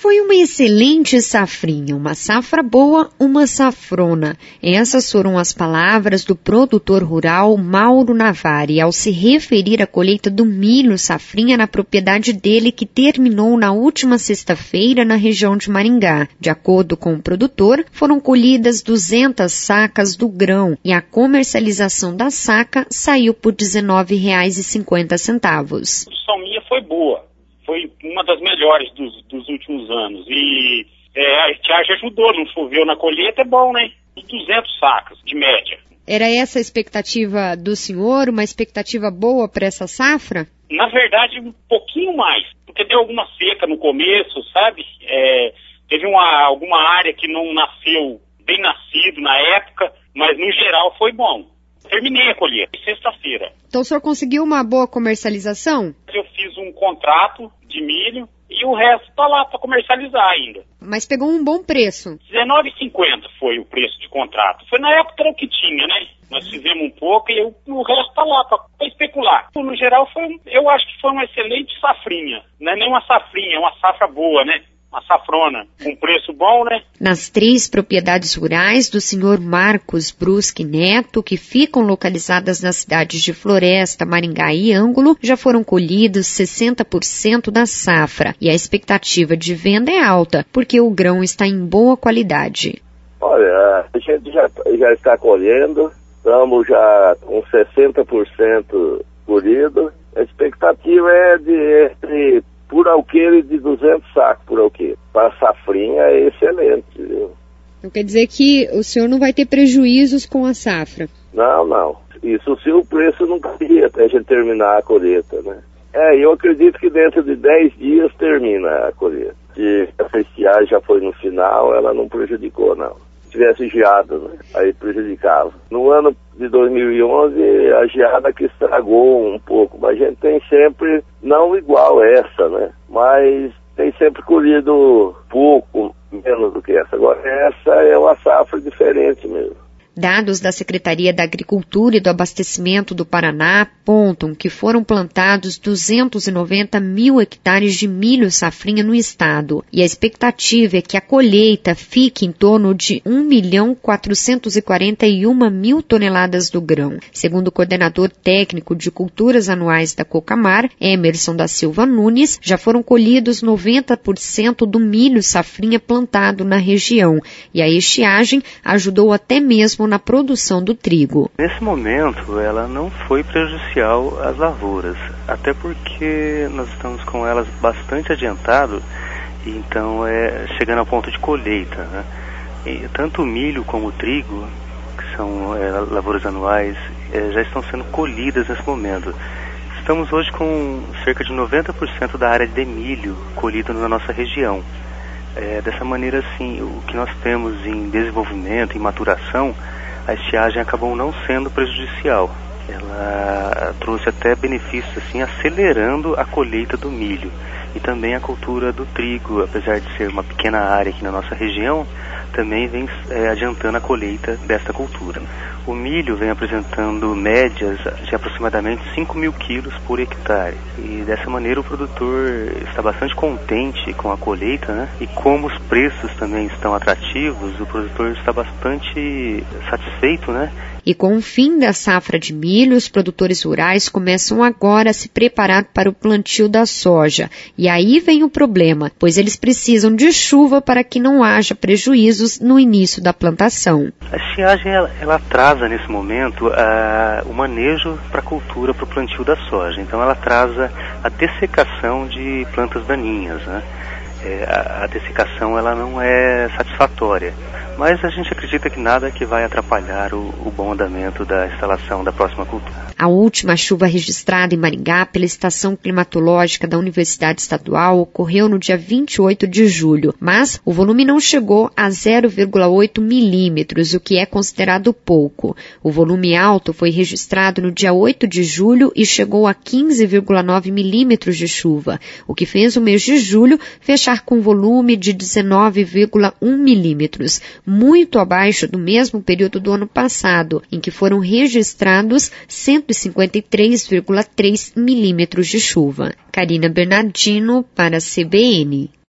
Foi uma excelente safrinha, uma safra boa, uma safrona. Essas foram as palavras do produtor rural Mauro Navari ao se referir à colheita do milho safrinha na propriedade dele que terminou na última sexta-feira na região de Maringá. De acordo com o produtor, foram colhidas 200 sacas do grão e a comercialização da saca saiu por R$ 19,50. A produção minha foi boa. Foi uma das melhores dos últimos anos. E a estiagem ajudou, não choveu na colheita, é bom, né? 200 sacas, de média. Era essa a expectativa do senhor, uma expectativa boa para essa safra? Na verdade, um pouquinho mais, porque deu alguma seca no começo, sabe? Teve alguma área que não nasceu bem nascido na época, mas no geral foi bom. Terminei a colheita, sexta-feira. Então o senhor conseguiu uma boa comercialização? Eu fiz um contrato de milho e o resto está lá para comercializar ainda. Mas pegou um bom preço? R$19,50 foi o preço de contrato. Foi na época era o que tinha, né? Nós fizemos um pouco e o resto está lá para especular. No geral, eu acho que foi uma excelente safrinha. Não é nem uma safrinha, é uma safra boa, né? Uma safrona, com preço bom, né? Nas 3 propriedades rurais do senhor Marcos Brusque Neto, que ficam localizadas nas cidades de Floresta, Maringá e Ângulo, já foram colhidos 60% da safra. E a expectativa de venda é alta, porque o grão está em boa qualidade. Olha, a gente já está colhendo, estamos já com 60% colhido. A expectativa é de por alqueire de 200 sacos por alqueire. Para a safrinha é excelente, viu? Então quer dizer que o senhor não vai ter prejuízos com a safra? Não. Isso se o preço não cair até a gente terminar a colheita, né? Eu acredito que dentro de 10 dias termina a colheita. Se essa estiagem já foi no final, ela não prejudicou, não. Se tivesse geada, né? Aí prejudicava. No ano de 2011, a geada que estragou um pouco, mas a gente tem sempre, não igual essa, né? Mas tem sempre colhido pouco, menos do que essa. Agora essa é uma safra diferente mesmo. Dados da Secretaria da Agricultura e do Abastecimento do Paraná apontam que foram plantados 290 mil hectares de milho safrinha no estado. E a expectativa é que a colheita fique em torno de 1.441.000 toneladas do grão. Segundo o coordenador técnico de culturas anuais da Cocamar, Emerson da Silva Nunes, já foram colhidos 90% do milho safrinha plantado na região. E a estiagem ajudou até mesmo na produção do trigo. Nesse momento, ela não foi prejudicial às lavouras, até porque nós estamos com elas bastante adiantado, então chegando ao ponto de colheita, né? E tanto o milho como o trigo, que são lavouras anuais, já estão sendo colhidas nesse momento. Estamos hoje com cerca de 90% da área de milho colhida na nossa região. Dessa maneira, assim, o que nós temos em desenvolvimento, em maturação, a estiagem acabou não sendo prejudicial. Ela trouxe até benefícios, assim, acelerando a colheita do milho e também a cultura do trigo, apesar de ser uma pequena área aqui na nossa região, também vem adiantando a colheita desta cultura. O milho vem apresentando médias de aproximadamente 5.000 quilos por hectare. E dessa maneira o produtor está bastante contente com a colheita, né? E como os preços também estão atrativos, o produtor está bastante satisfeito, né? E com o fim da safra de milho, os produtores rurais começam agora a se preparar para o plantio da soja. E aí vem o problema, pois eles precisam de chuva para que não haja prejuízos no início da plantação. A estiagem ela atrasa nesse momento o manejo para a cultura, para o plantio da soja. Então ela atrasa a dessecação de plantas daninhas, né? A dessecação ela não é satisfatória. Mas a gente acredita que nada que vai atrapalhar o bom andamento da instalação da próxima cultura. A última chuva registrada em Maringá pela Estação Climatológica da Universidade Estadual ocorreu no dia 28 de julho, mas o volume não chegou a 0,8 milímetros, o que é considerado pouco. O volume alto foi registrado no dia 8 de julho e chegou a 15,9 milímetros de chuva, o que fez o mês de julho fechar com volume de 19,1 milímetros, muito abaixo do mesmo período do ano passado, em que foram registrados 153,3 milímetros de chuva. Karina Bernardino para a CBN.